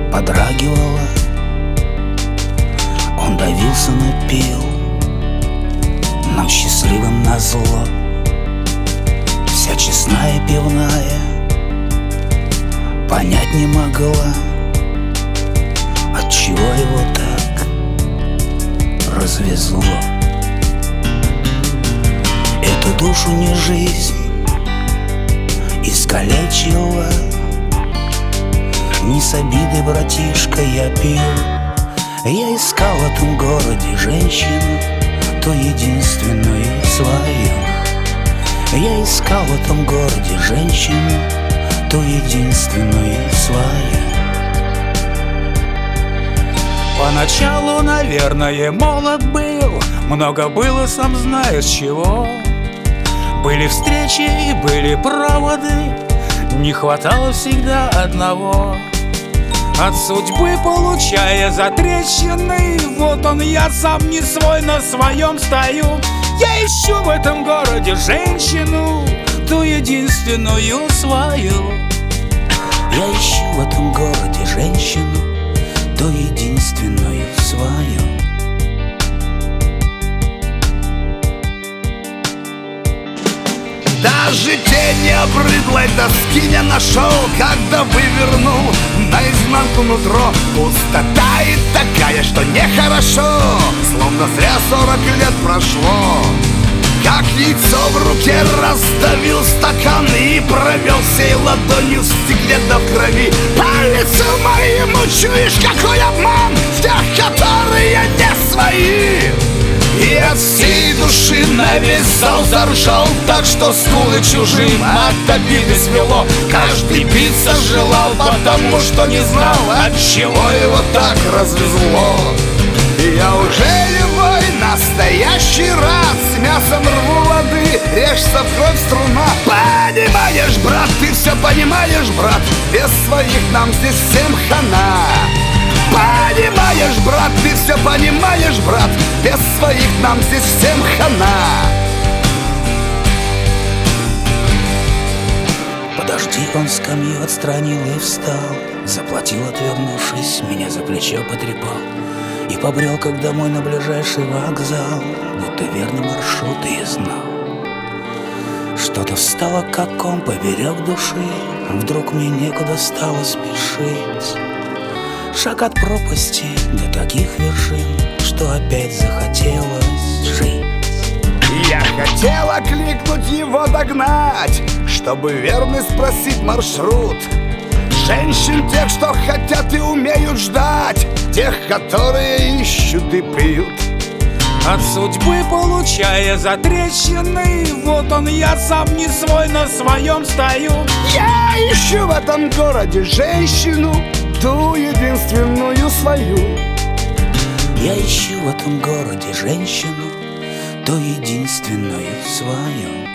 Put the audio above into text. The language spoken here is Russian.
подрагивала. Он давился, но пил нам счастливым назло. Вся честная пивная понять не могла, отчего его так развезло. Эту душу не жизнь искалечила. Не с обидой, братишка, я пил. Я искал в этом городе женщину, ту единственную свою. Я искал в этом городе женщину, ту единственную свою. Поначалу, наверное, молод был, много было, сам знаешь чего. Были встречи и были проводы, не хватало всегда одного. От судьбы получая затрещины, вот он я сам не свой, на своем стою. Я ищу в этом городе женщину, ту единственную свою. Я ищу в этом городе женщину, ту единственную свою. Даже тень обрыдлой доски не нашел, когда вывернул наизнанку нутро. Пустота и такая, что нехорошо, словно зря 40 лет прошло. Как яйцо в руке раздавил стакан и провел всей ладонью в стекле до крови. По лицу моему чуешь, какой обман в тех, которые не свои. И от всей души на весь зал заржал, так что скулы чужим от обиды свело. Каждый биться желал, потому что не знал, от чего его так развезло. И я уже любой настоящий рад, с мясом рву воды, режься в кровь струна. Понимаешь, брат, ты все понимаешь, брат, без своих нам здесь всем хана. Понимаешь, брат, ты все понимаешь, брат, без своих нам здесь всем хана. Подожди, он скамью отстранил и встал, заплатил, отвернувшись, меня за плечо потрепал и побрел, как домой на ближайший вокзал, будто верный маршрут и знал. Что-то встало, как ком поперек души, вдруг мне некуда стало спешить. Шаг от пропасти до таких вершин, что опять захотелось жить. Я хотел окликнуть его, догнать, чтобы верно спросить маршрут. Женщин тех, что хотят и умеют ждать, тех, которые ищут и пьют. От судьбы получая затрещины, вот он я сам не свой, на своем стою. Я ищу в этом городе женщину, ту единственную свою. Я ищу в этом городе женщину, ту единственную свою.